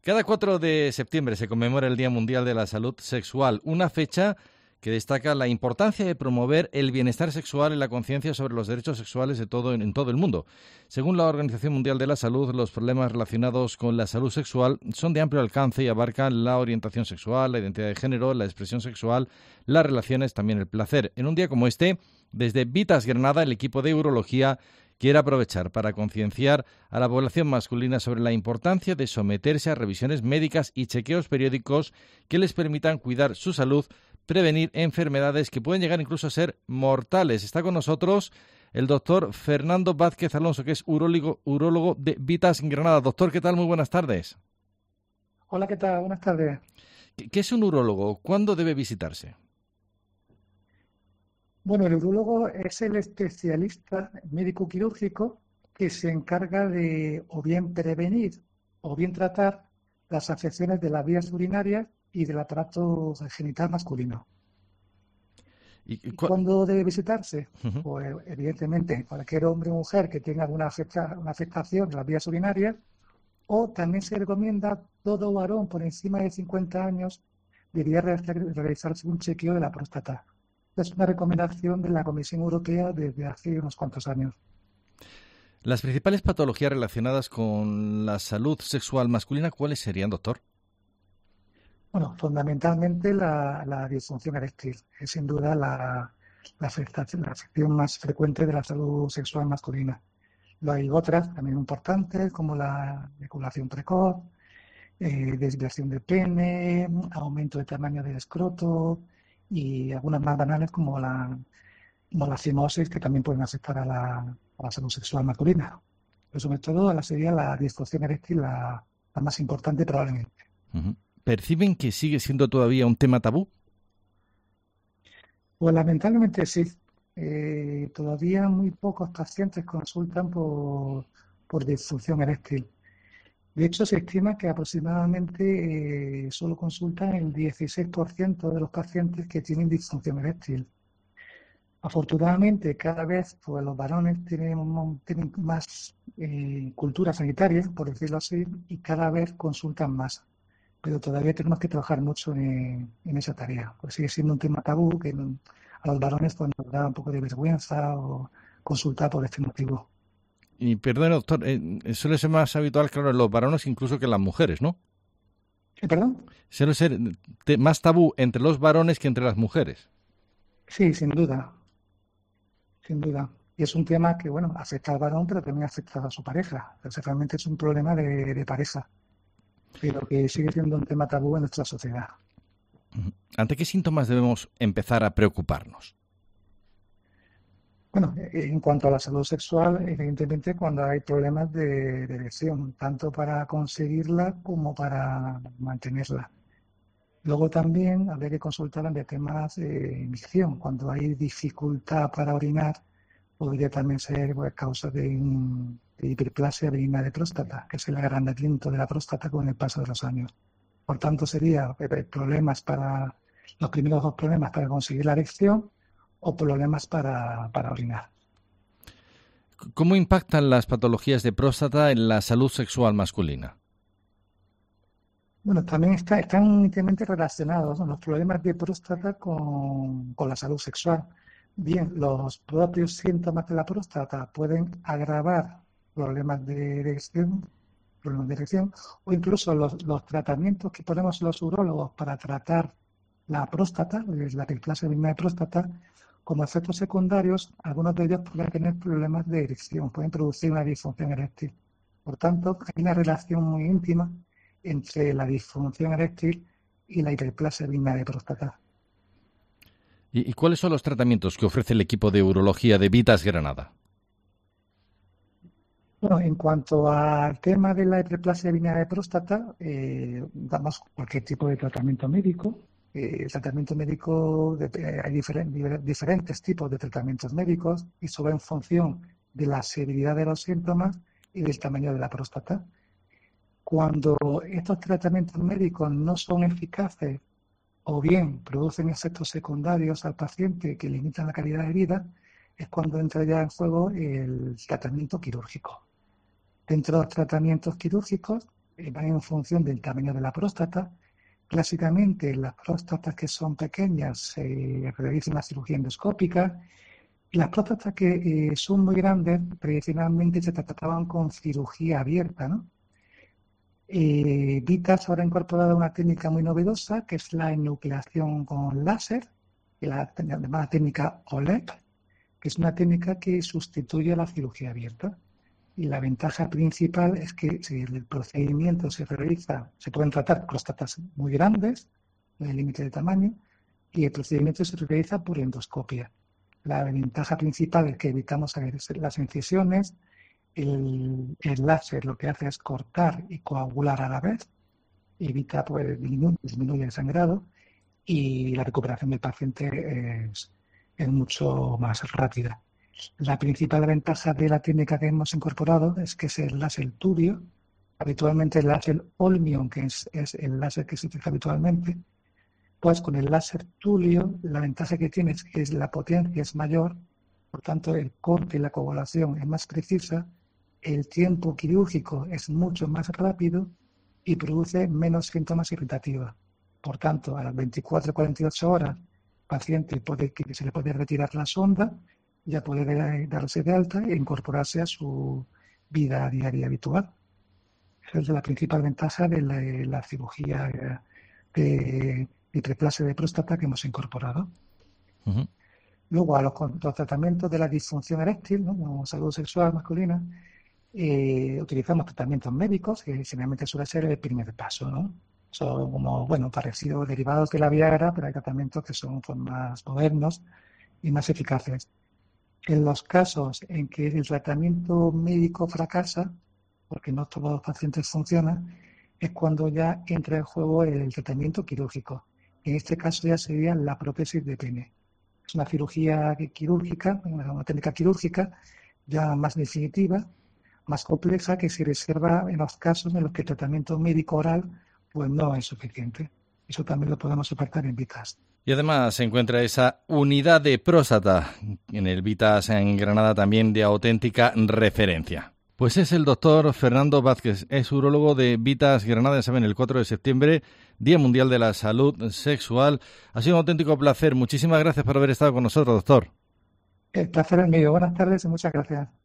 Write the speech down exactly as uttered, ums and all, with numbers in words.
Cada cuatro de septiembre se conmemora el Día Mundial de la Salud Sexual, una fecha que destaca la importancia de promover el bienestar sexual y la conciencia sobre los derechos sexuales de todo, en todo el mundo. Según la Organización Mundial de la Salud, los problemas relacionados con la salud sexual son de amplio alcance y abarcan la orientación sexual, la identidad de género, la expresión sexual, las relaciones, también el placer. En un día como este, desde Vitas Granada, el equipo de urología quiere aprovechar para concienciar a la población masculina sobre la importancia de someterse a revisiones médicas y chequeos periódicos que les permitan cuidar su salud, prevenir enfermedades que pueden llegar incluso a ser mortales. Está con nosotros el doctor Fernando Vázquez Alonso, que es urólogo, urólogo de Vitas Granada. Doctor, ¿qué tal? Muy buenas tardes. Hola, ¿qué tal? Buenas tardes. ¿Qué, qué es un urólogo? ¿Cuándo debe visitarse? Bueno, el urólogo es el especialista médico quirúrgico que se encarga de o bien prevenir o bien tratar las afecciones de las vías urinarias y del aparato genital masculino. ¿Y, y ¿Y cua- cuándo debe visitarse? Ujú. Pues evidentemente cualquier hombre o mujer que tenga alguna afecta- una afectación de las vías urinarias, o también se recomienda todo varón por encima de cincuenta años debería realizar- realizarse un chequeo de la próstata. Es una recomendación de la Comisión Europea desde hace unos cuantos años. Las principales patologías relacionadas con la salud sexual masculina, ¿cuáles serían, doctor? Bueno, fundamentalmente la, la disfunción eréctil es sin duda la, la afectación, la afección más frecuente de la salud sexual masculina. Luego hay otras también importantes como la eyaculación precoz, eh, desviación de pene, aumento de tamaño del escroto y algunas más banales como la, como la fimosis, que también pueden afectar a la, a la salud sexual masculina. Pero sobre todo la sería la disfunción eréctil la, la más importante probablemente. Ujú. ¿Perciben que sigue siendo todavía un tema tabú? Pues lamentablemente sí. Eh, todavía muy pocos pacientes consultan por, por disfunción eréctil. De hecho, se estima que aproximadamente eh, solo consultan el dieciséis por ciento de los pacientes que tienen disfunción eréctil. Afortunadamente, cada vez pues, los varones tienen, un- tienen más eh, cultura sanitaria, por decirlo así, y cada vez consultan más. Pero todavía tenemos que trabajar mucho en, en esa tarea, pues sigue siendo un tema tabú que no- a los varones pues, nos da un poco de vergüenza o consultar por este motivo. Y perdón, doctor, eh, suele ser más habitual, claro, en los varones incluso que en las mujeres, ¿no? ¿Eh, perdón? Suele ser te- más tabú entre los varones que entre las mujeres. Sí, sin duda, sin duda. Y es un tema que, bueno, afecta al varón, pero también afecta a su pareja. Entonces, realmente es un problema de, de pareja, pero que sigue siendo un tema tabú en nuestra sociedad. Ujú. ¿Ante qué síntomas debemos empezar a preocuparnos? Bueno, eh, en cuanto a la salud sexual, evidentemente cuando hay problemas de, de erección, tanto para conseguirla como para mantenerla. Luego también habría que consultar ante temas de micción. Cuando hay dificultad para orinar, podría también ser pues, causa de, un- de hiperplasia benigna de próstata, que es el agrandamiento de la próstata con el paso de los años. Por tanto, sería eh, problemas para los primeros dos problemas para conseguir la erección o problemas para, para orinar. C- ¿Cómo impactan las patologías de próstata en la salud sexual masculina? Bueno, también está, están íntimamente relacionados, ¿no?, los problemas de próstata con, con la salud sexual. Bien, los propios síntomas de la próstata pueden agravar problemas de erección, problemas de erección, o incluso los, los tratamientos que ponemos los urólogos para tratar la próstata, eh, la hiperplasia benigna de próstata, como efectos secundarios, algunos de ellos pueden tener problemas de erección, pueden producir una disfunción eréctil. Por tanto, hay una relación muy íntima entre la disfunción eréctil y la hiperplasia benigna de próstata. ¿Y, y cuáles son los tratamientos que ofrece el equipo de urología de Vitas Granada? Bueno, en cuanto al tema de la hiperplasia benigna de próstata, eh, damos cualquier tipo de tratamiento médico. Eh, el tratamiento médico, de- eh, hay diferen- diver- diferentes tipos de tratamientos médicos y eso va en función de la severidad de los síntomas y del tamaño de la próstata. Cuando estos tratamientos médicos no son eficaces o bien producen efectos secundarios al paciente que limitan la calidad de vida, es cuando entra ya en juego el tratamiento quirúrgico. Dentro de los tratamientos quirúrgicos van en función del tamaño de la próstata. Clásicamente, las próstatas que son pequeñas se realiza una cirugía endoscópica y las próstatas que eh, son muy grandes tradicionalmente se trataban con cirugía abierta, ¿no? Eh, Vitas ahora ha incorporado una técnica muy novedosa que es la enucleación con láser, y la llamada técnica O L E P, que es una técnica que sustituye a la cirugía abierta. Y la ventaja principal es que si el procedimiento se realiza, se pueden tratar próstatas muy grandes, no hay límite de tamaño, y el procedimiento se realiza por endoscopia. La ventaja principal es que evitamos las incisiones. El, el láser lo que hace es cortar y coagular a la vez, evita, pues, disminuye, disminuye el sangrado y la recuperación del paciente es, es mucho más rápida. La principal ventaja de la técnica que hemos incorporado es que es el láser turio, habitualmente el láser Olmium, que es, es el láser que se utiliza habitualmente. Pues con el láser turio la ventaja que tiene es que la potencia es mayor, por tanto el corte y la coagulación es más precisa, el tiempo quirúrgico es mucho más rápido y produce menos síntomas irritativos. Por tanto, a las veinticuatro a cuarenta y ocho horas, el paciente puede, que se le puede retirar la sonda, ya puede darse de alta e incorporarse a su vida diaria habitual. Esa es la principal ventaja de la, la cirugía de hiperplasia de próstata que hemos incorporado. Uh-huh. Luego, a los, los tratamientos de la disfunción eréctil, ¿no?, como salud sexual masculina, eh, utilizamos tratamientos médicos, que generalmente suele ser el primer paso, ¿no? Son como, bueno, parecidos, derivados de la Viagra, pero hay tratamientos que son, son más modernos y más eficaces. En los casos en que el tratamiento médico fracasa, porque no todos los pacientes funcionan, es cuando ya entra en juego el tratamiento quirúrgico. En este caso ya sería la prótesis de pene. Es una cirugía quirúrgica, una técnica quirúrgica ya más definitiva, más compleja, que se reserva en los casos en los que el tratamiento médico oral pues no es suficiente. Eso también lo podemos apartar en Vitas. Y además se encuentra esa unidad de próstata en el Vitas en Granada, también de auténtica referencia. Pues es el doctor Fernando Vázquez, es urólogo de Vitas Granada, saben, el cuatro de septiembre, Día Mundial de la Salud Sexual. Ha sido un auténtico placer. Muchísimas gracias por haber estado con nosotros, doctor. El placer es mío. Buenas tardes y muchas gracias.